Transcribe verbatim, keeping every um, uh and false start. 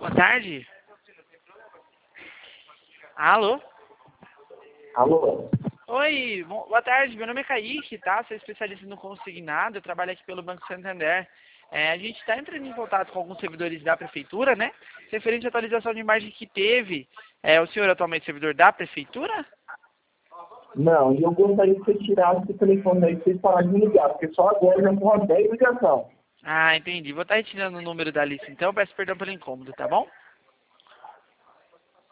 Boa tarde. Alô? Alô? Oi, bo- boa tarde. Meu nome é Kaique, tá? Sou especialista no consignado, eu trabalho aqui pelo Banco Santander. É, a gente está entrando em contato com alguns servidores da prefeitura, né? Referente à atualização de imagem que teve. É, o senhor atualmente é servidor da prefeitura? Não, e eu gostaria que você tirasse esse telefone aí pra vocês pararem de ligar, porque só agora já morreu dez ligação. Ah, entendi. Vou estar retirando o número da lista, então. Peço perdão pelo incômodo, tá bom?